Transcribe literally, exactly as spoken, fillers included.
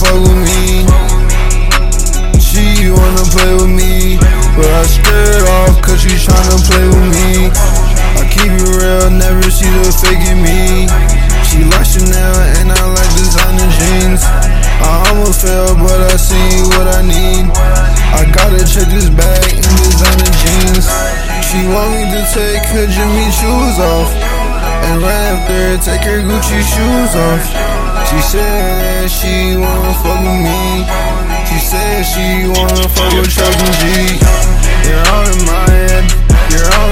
fuck with me. She wanna play with me, but I scared off cause she tryna play with me. I keep it real, never see the fake in me. She likes Chanel and I like designer jeans. I almost fell, but I see what I need. I gotta check this bag in designer jeans. She want me to take her Jimmy shoes off, and right after take her Gucci shoes off. She said that she wanna fuck with me. She said she wanna fuck with Chuck and G. You're all in my head, you're all